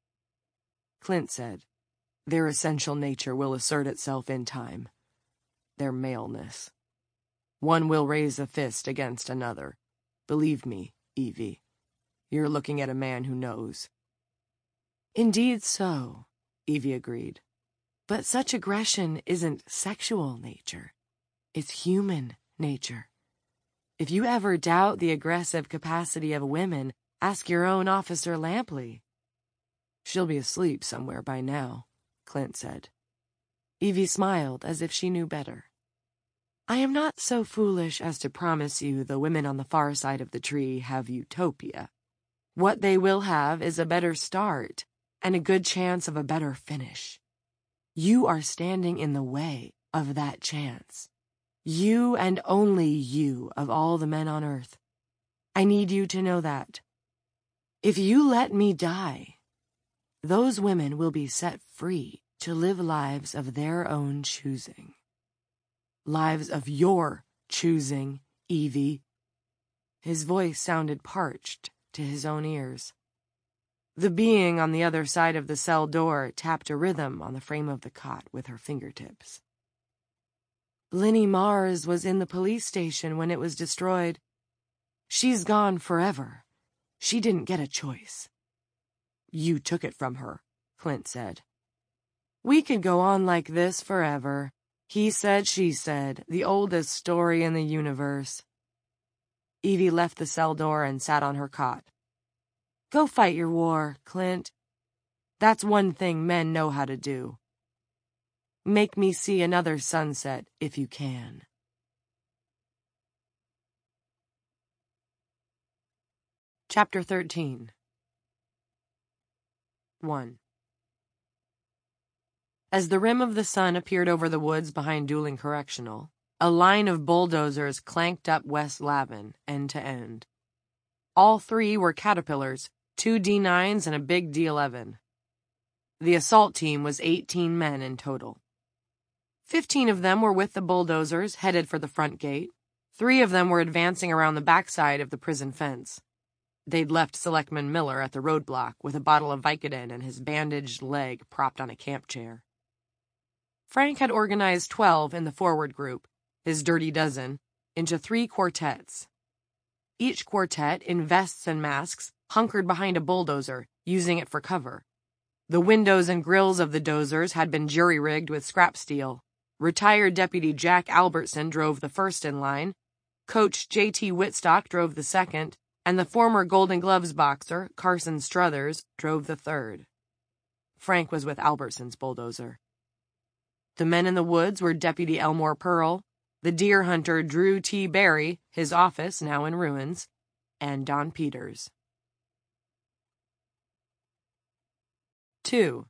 Clint said, "Their essential nature will assert itself in time. Their maleness. One will raise a fist against another. Believe me, Evie, you're looking at a man who knows." "Indeed so," Evie agreed. "But such aggression isn't sexual nature. It's human nature. If you ever doubt the aggressive capacity of women, ask your own Officer Lampley." "She'll be asleep somewhere by now," Clint said. Evie smiled as if she knew better. "I am not so foolish as to promise you the women on the far side of the tree have utopia. What they will have is a better start and a good chance of a better finish. You are standing in the way of that chance. You and only you of all the men on earth. I need you to know that. If you let me die, those women will be set free to live lives of their own choosing. Lives of your choosing, Evie." His voice sounded parched to his own ears. The being on the other side of the cell door tapped a rhythm on the frame of the cot with her fingertips. "Linnie Mars was in the police station when it was destroyed. She's gone forever. She didn't get a choice." "You took it from her," Clint said. "We could go on like this forever. He said, she said, the oldest story in the universe. Evie left the cell door and sat on her cot. Go fight your war, Clint. That's one thing men know how to do. Make me see another sunset if you can. Chapter thirteen. one. As the rim of the sun appeared over the woods behind Dooling Correctional, a line of bulldozers clanked up West Lavin, end to end. All three were Caterpillars, two D nines and a big D eleven. The assault team was eighteen men in total. Fifteen of them were with the bulldozers, headed for the front gate. Three of them were advancing around the backside of the prison fence. They'd left Selectman Miller at the roadblock with a bottle of Vicodin and his bandaged leg propped on a camp chair. Frank had organized twelve in the forward group, his dirty dozen, into three quartets. Each quartet, in vests and masks, hunkered behind a bulldozer, using it for cover. The windows and grills of the dozers had been jury-rigged with scrap steel. Retired Deputy Jack Albertson drove the first in line, Coach J T Whitstock drove the second, and the former Golden Gloves boxer, Carson Struthers, drove the third. Frank was with Albertson's bulldozer. The men in the woods were Deputy Elmore Pearl, the deer hunter Drew T. Barry, his office now in ruins, and Don Peters. two.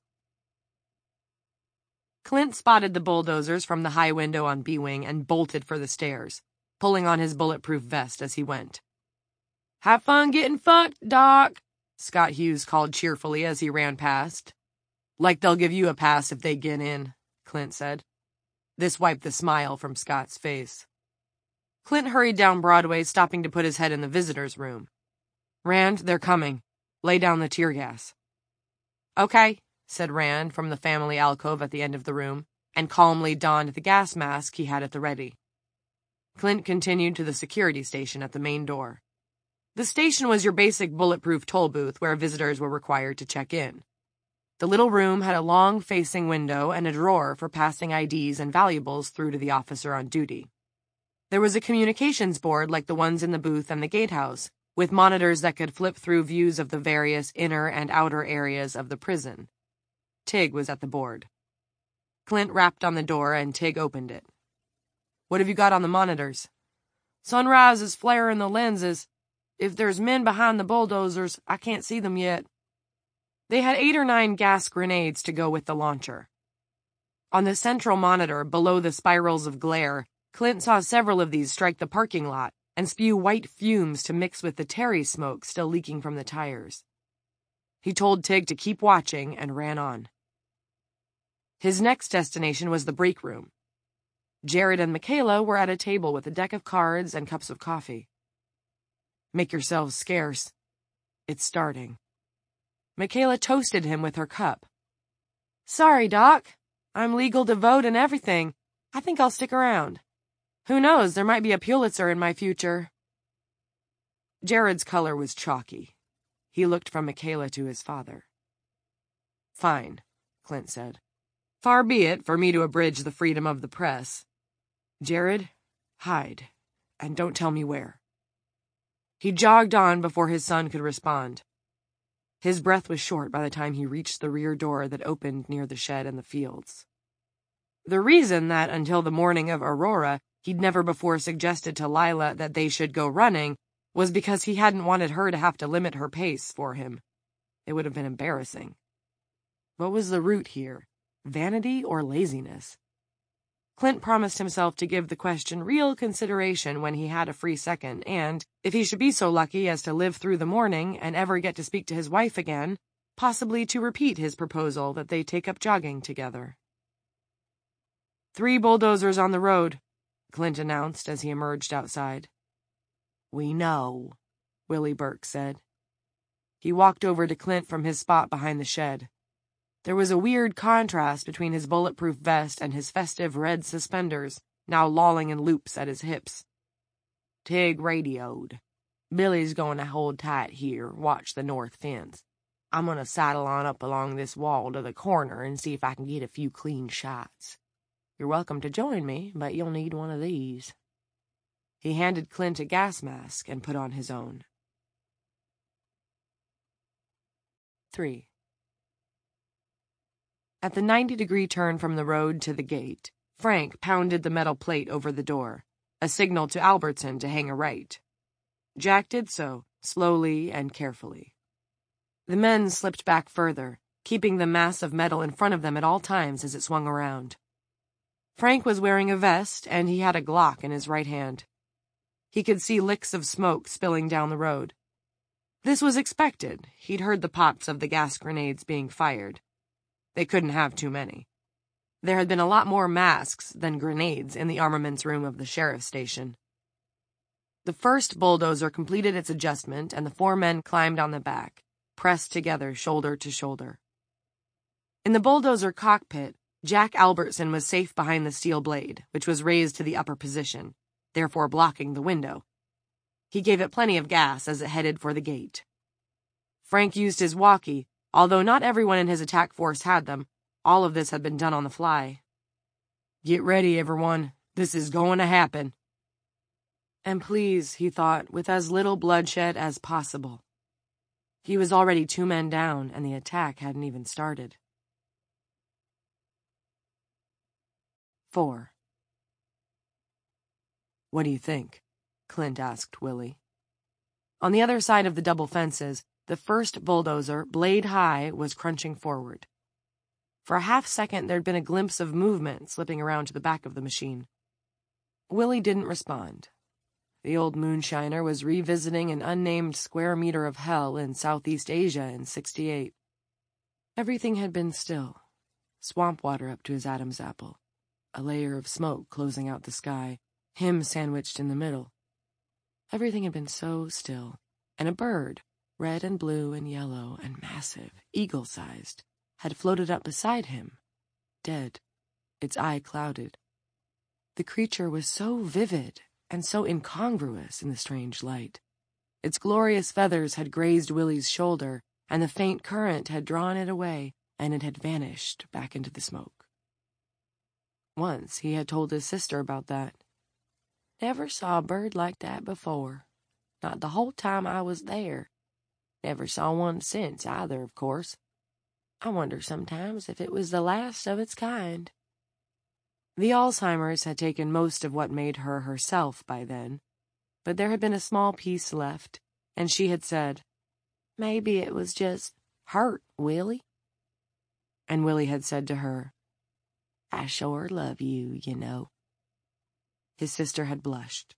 Clint spotted the bulldozers from the high window on B-Wing and bolted for the stairs, pulling on his bulletproof vest as he went. Have fun getting fucked, Doc, Scott Hughes called cheerfully as he ran past. Like they'll give you a pass if they get in, Clint said. This wiped the smile from Scott's face. Clint hurried down Broadway, stopping to put his head in the visitor's room. Rand, they're coming. Lay down the tear gas. Okay, said Rand from the family alcove at the end of the room, and calmly donned the gas mask he had at the ready. Clint continued to the security station at the main door. The station was your basic bulletproof toll booth where visitors were required to check in. The little room had a long-facing window and a drawer for passing I Ds and valuables through to the officer on duty. There was a communications board like the ones in the booth and the gatehouse, with monitors that could flip through views of the various inner and outer areas of the prison. Tig was at the board. Clint rapped on the door and Tig opened it. What have you got on the monitors? Sunrise is flaring the lenses. If there's men behind the bulldozers, I can't see them yet. They had eight or nine gas grenades to go with the launcher. On the central monitor, below the spirals of glare, Clint saw several of these strike the parking lot and spew white fumes to mix with the Terry smoke still leaking from the tires. He told Tig to keep watching and ran on. His next destination was the break room. Jared and Michaela were at a table with a deck of cards and cups of coffee. Make yourselves scarce. It's starting. Michaela toasted him with her cup. Sorry, Doc. I'm legal to vote and everything. I think I'll stick around. Who knows, there might be a Pulitzer in my future. Jared's color was chalky. He looked from Michaela to his father. Fine, Clint said. Far be it for me to abridge the freedom of the press. Jared, hide, and don't tell me where. He jogged on before his son could respond. His breath was short by the time he reached the rear door that opened near the shed and the fields. The reason that, until the morning of Aurora, he'd never before suggested to Lila that they should go running was because he hadn't wanted her to have to limit her pace for him. It would have been embarrassing. What was the root here? Vanity or laziness? Clint promised himself to give the question real consideration when he had a free second, and, if he should be so lucky as to live through the morning and ever get to speak to his wife again, possibly to repeat his proposal that they take up jogging together. Three bulldozers on the road, Clint announced as he emerged outside. We know, Willie Burke said. He walked over to Clint from his spot behind the shed. There was a weird contrast between his bulletproof vest and his festive red suspenders, now lolling in loops at his hips. Tig radioed. Billy's going to hold tight here, watch the north fence. I'm going to saddle on up along this wall to the corner and see if I can get a few clean shots. You're welcome to join me, but you'll need one of these." He handed Clint a gas mask and put on his own. Three. At the ninety-degree turn from the road to the gate, Frank pounded the metal plate over the door, a signal to Albertson to hang a right. Jack did so, slowly and carefully. The men slipped back further, keeping the mass of metal in front of them at all times as it swung around. Frank was wearing a vest, and he had a Glock in his right hand. He could see licks of smoke spilling down the road. This was expected. He'd heard the pops of the gas grenades being fired. They couldn't have too many. There had been a lot more masks than grenades in the armaments room of the sheriff's station. The first bulldozer completed its adjustment, and the four men climbed on the back, pressed together shoulder to shoulder. In the bulldozer cockpit, Jack Albertson was safe behind the steel blade, which was raised to the upper position, therefore blocking the window. He gave it plenty of gas as it headed for the gate. Frank used his walkie. Although not everyone in his attack force had them, all of this had been done on the fly. "Get ready, everyone. This is going to happen." And please, he thought, with as little bloodshed as possible. He was already two men down, and the attack hadn't even started. Four. "What do you think?" Clint asked Willie. On the other side of the double fences, the first bulldozer, blade high, was crunching forward. For a half second, there'd been a glimpse of movement slipping around to the back of the machine. Willie didn't respond. The old moonshiner was revisiting an unnamed square meter of hell in Southeast Asia in sixty-eight. Everything had been still. Swamp water up to his Adam's apple. A layer of smoke closing out the sky, him sandwiched in the middle. Everything had been so still, and a bird, red and blue and yellow and massive, eagle-sized, had floated up beside him, dead, its eye clouded. The creature was so vivid and so incongruous in the strange light. Its glorious feathers had grazed Willie's shoulder, and the faint current had drawn it away, and it had vanished back into the smoke. Once he had told his sister about that. "Never saw a bird like that before. Not the whole time I was there. Never saw one since, either, of course. I wonder sometimes if it was the last of its kind." The Alzheimer's had taken most of what made her herself by then, but there had been a small piece left, and she had said, "Maybe it was just hurt, Willie." And Willie had said to her, "I sure love you, you know." His sister had blushed.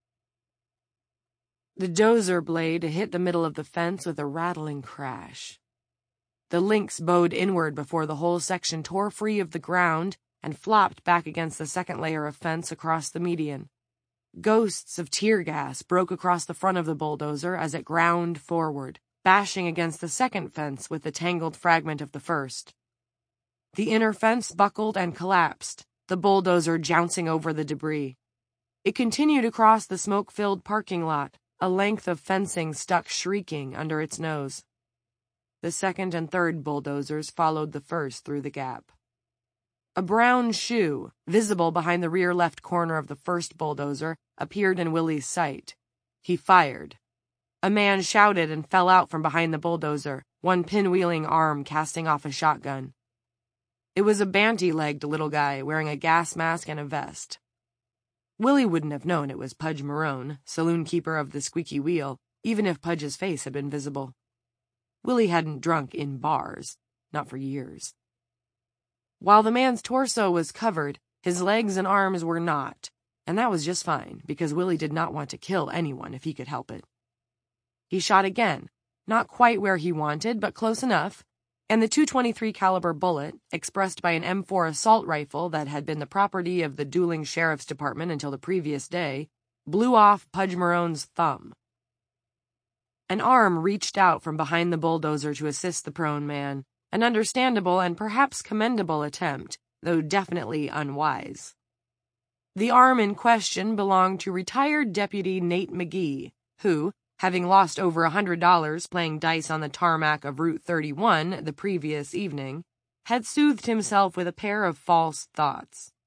The dozer blade hit the middle of the fence with a rattling crash. The links bowed inward before the whole section tore free of the ground and flopped back against the second layer of fence across the median. Ghosts of tear gas broke across the front of the bulldozer as it ground forward, bashing against the second fence with the tangled fragment of the first. The inner fence buckled and collapsed, the bulldozer jouncing over the debris. It continued across the smoke-filled parking lot, a length of fencing stuck shrieking under its nose. The second and third bulldozers followed the first through the gap. A brown shoe, visible behind the rear left corner of the first bulldozer, appeared in Willie's sight. He fired. A man shouted and fell out from behind the bulldozer, one pinwheeling arm casting off a shotgun. It was a banty-legged little guy wearing a gas mask and a vest. Willie wouldn't have known it was Pudge Marone, saloon keeper of the Squeaky Wheel, even if Pudge's face had been visible. Willie hadn't drunk in bars, not for years. While the man's torso was covered, his legs and arms were not, and that was just fine, because Willie did not want to kill anyone if he could help it. He shot again, not quite where he wanted, but close enough, and the two twenty-three caliber bullet, expressed by an M four assault rifle that had been the property of the dueling sheriff's department until the previous day, blew off Pudge Marone's thumb. An arm reached out from behind the bulldozer to assist the prone man, an understandable and perhaps commendable attempt, though definitely unwise. The arm in question belonged to retired Deputy Nate McGee, who, having lost over a hundred dollars playing dice on the tarmac of Route thirty-one the previous evening, had soothed himself with a pair of false thoughts.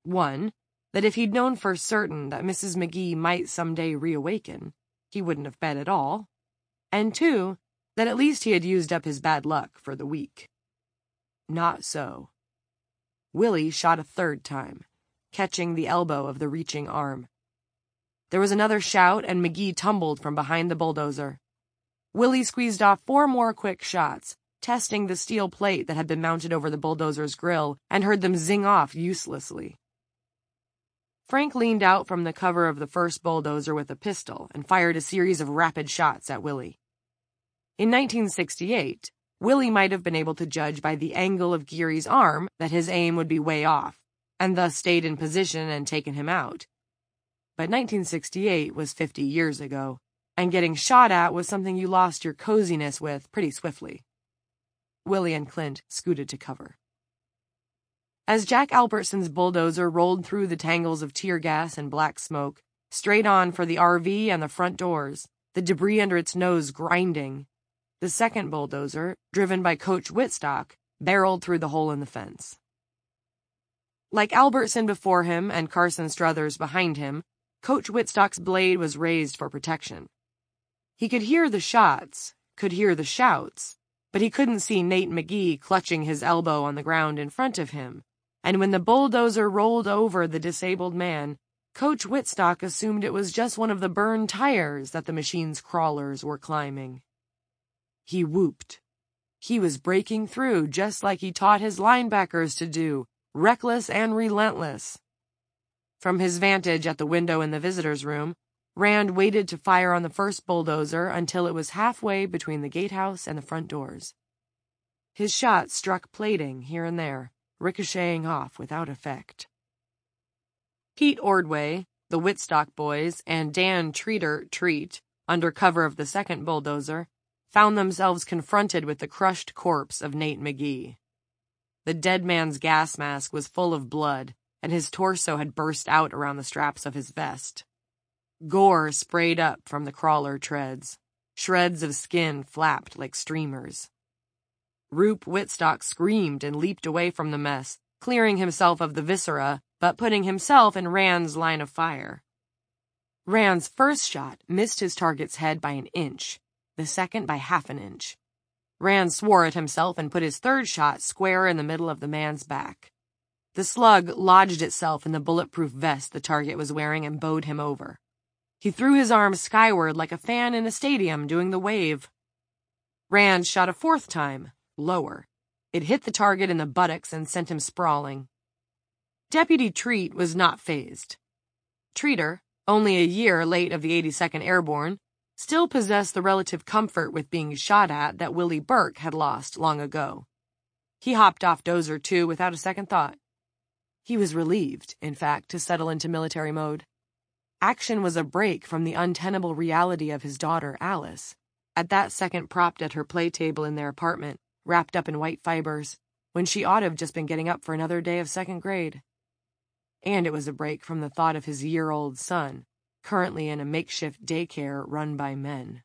One, that if he'd known for certain that Missus McGee might someday reawaken, he wouldn't have bet at all. And two, that at least he had used up his bad luck for the week. Not so. Willie shot a third time, catching the elbow of the reaching arm. There was another shout, and McGee tumbled from behind the bulldozer. Willie squeezed off four more quick shots, testing the steel plate that had been mounted over the bulldozer's grill, and heard them zing off uselessly. Frank leaned out from the cover of the first bulldozer with a pistol and fired a series of rapid shots at Willie. In nineteen sixty-eight, Willie might have been able to judge by the angle of Geary's arm that his aim would be way off, and thus stayed in position and taken him out. But nineteen sixty-eight was fifty years ago, and getting shot at was something you lost your coziness with pretty swiftly. Willie and Clint scooted to cover. As Jack Albertson's bulldozer rolled through the tangles of tear gas and black smoke, straight on for the R V and the front doors, the debris under its nose grinding, the second bulldozer, driven by Coach Whitstock, barreled through the hole in the fence. Like Albertson before him and Carson Struthers behind him, Coach Whitstock's blade was raised for protection. He could hear the shots, could hear the shouts, but he couldn't see Nate McGee clutching his elbow on the ground in front of him, and when the bulldozer rolled over the disabled man, Coach Whitstock assumed it was just one of the burned tires that the machine's crawlers were climbing. He whooped. He was breaking through just like he taught his linebackers to do, reckless and relentless. From his vantage at the window in the visitors' room, Rand waited to fire on the first bulldozer until it was halfway between the gatehouse and the front doors. His shot struck plating here and there, ricocheting off without effect. Pete Ordway, the Whitstock boys, and Dan Treater Treat, under cover of the second bulldozer, found themselves confronted with the crushed corpse of Nate McGee. The dead man's gas mask was full of blood, and his torso had burst out around the straps of his vest. Gore sprayed up from the crawler treads. Shreds of skin flapped like streamers. Rube Whitstock screamed and leaped away from the mess, clearing himself of the viscera, but putting himself in Rand's line of fire. Rand's first shot missed his target's head by an inch, the second by half an inch. Rand swore at himself and put his third shot square in the middle of the man's back. The slug lodged itself in the bulletproof vest the target was wearing and bowed him over. He threw his arms skyward like a fan in a stadium doing the wave. Rand shot a fourth time, lower. It hit the target in the buttocks and sent him sprawling. Deputy Treat was not fazed. Treater, only a year late of the eighty-second Airborne, still possessed the relative comfort with being shot at that Willie Burke had lost long ago. He hopped off Dozer two without a second thought. He was relieved, in fact, to settle into military mode. Action was a break from the untenable reality of his daughter, Alice, at that second propped at her play table in their apartment, wrapped up in white fibers, when she ought to have just been getting up for another day of second grade. And it was a break from the thought of his year-old son, currently in a makeshift daycare run by men.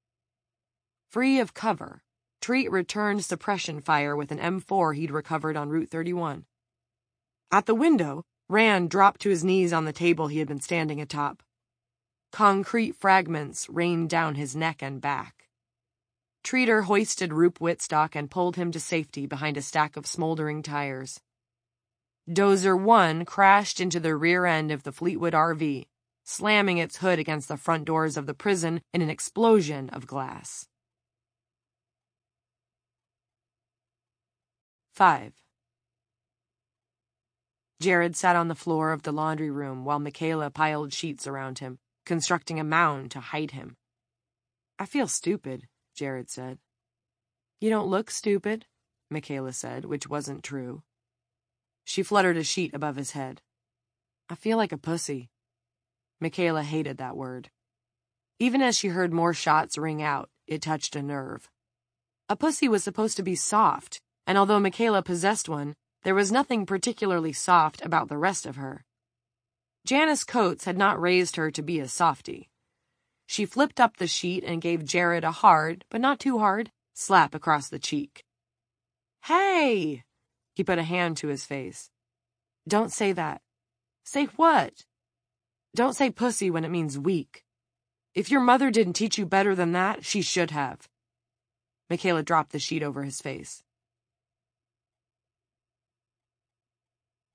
Free of cover, Treat returned suppression fire with an M four he'd recovered on Route thirty-one. At the window, Rand dropped to his knees on the table he had been standing atop. Concrete fragments rained down his neck and back. Treater hoisted Rube Whitstock and pulled him to safety behind a stack of smoldering tires. Dozer one crashed into the rear end of the Fleetwood R V, slamming its hood against the front doors of the prison in an explosion of glass. Five. Jared sat on the floor of the laundry room while Michaela piled sheets around him, constructing a mound to hide him. I feel stupid, Jared said. You don't look stupid, Michaela said, which wasn't true. She fluttered a sheet above his head. I feel like a pussy. Michaela hated that word. Even as she heard more shots ring out, it touched a nerve. A pussy was supposed to be soft, and although Michaela possessed one, there was nothing particularly soft about the rest of her. Janice Coates had not raised her to be a softy. She flipped up the sheet and gave Jared a hard, but not too hard, slap across the cheek. Hey! He put a hand to his face. Don't say that. Say what? Don't say pussy when it means weak. If your mother didn't teach you better than that, she should have. Michaela dropped the sheet over his face.